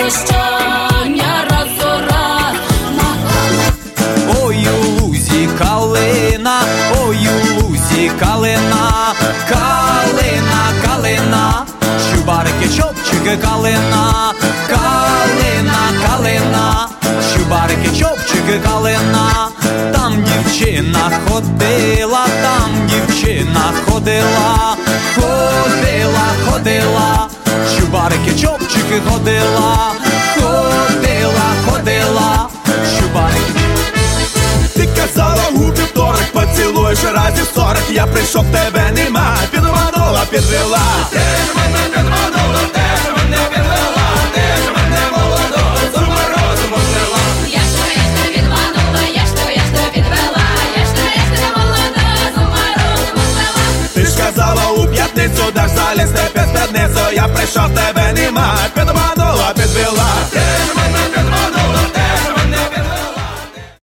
прощання раз у раз. Ой, у лузі калина, ой, у лузі калина, калина, калина, чубарики, чопчики, калина, калина, калина, чубарики, чопчики, калина. Там дівчина ходила, там дівчина ходила, ходила, ходила, чубарики, чопчики, ходила, ходила, ходила, чубарики. Ти казала у вівторок, поцілуєш разів 40. Я прийшов, тебе нема, підманула, підвела. Ти ж мене підманула, ти ж мене підвела, ти ж мене молодого з морозом узяла. Я ж тебе підманула, я ж тебе підвела, я ж тебе молода з морозом узяла. Ти ж казала у п'ятницю, даш залізти під спідницю. Я прийшов, тебе нема,